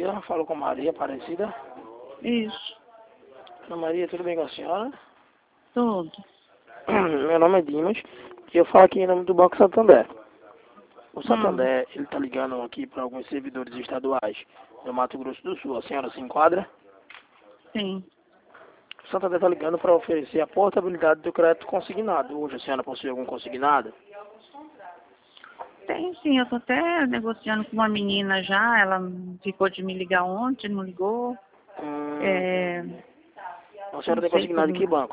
Aparecida, falo com Maria Aparecida. Isso, Ana Maria, tudo bem com a senhora? tudo. Meu nome é Dimas e eu falo aqui em nome do Banco Santander. O Santander, ele tá ligando aqui para alguns servidores estaduais do Mato Grosso do Sul. A senhora se enquadra? Sim. O Santander tá ligando para oferecer a portabilidade do crédito consignado. Hoje a senhora possui algum consignado? Tem sim, eu tô até negociando com uma menina já, ela ficou de me ligar ontem, não ligou. A senhora Não tem sei consignado em que como. bancos?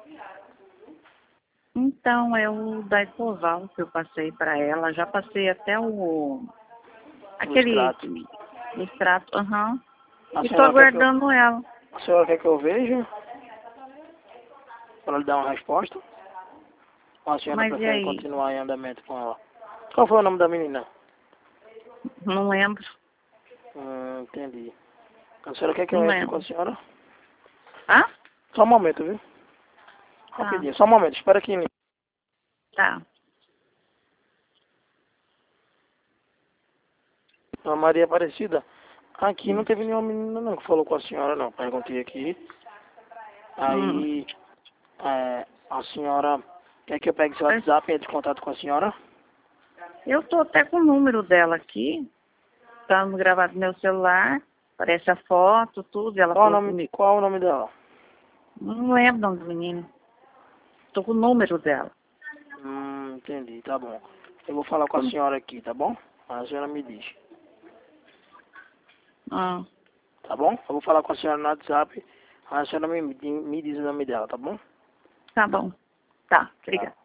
Então, é o da Ecoval que eu passei para ela, já passei até o... No aquele... extrato. o extrato, aham. A E tô senhora quer que eu, aguardando ela. a senhora quer que eu veja para lhe dar uma resposta? Ou a senhora Mas e prefere aí? continuar em andamento com ela? Qual foi o nome da menina? Não lembro, Entendi. A senhora quer que não eu entre com a lembro. senhora? Ah? Só um momento, viu? Tá, Rapidinho, só um momento, espera aqui. tá. A Maria Aparecida. Aqui não teve Isso. nenhuma menina não que falou com a senhora não. Perguntei aqui. Aí a senhora quer que eu pegue seu WhatsApp e entre em contato com a senhora? Eu tô até com o número dela aqui, tá gravado no meu celular, aparece a foto, tudo, ela falou comigo. Qual o nome dela? Não lembro o nome do menino. Tô com o número dela. Entendi, tá bom. Eu vou falar com a senhora aqui, tá bom? A senhora me diz. Ah, Tá bom? Eu vou falar com a senhora no WhatsApp. A senhora me diz o nome dela, tá bom? tá bom. Tá, Tchau. obrigada.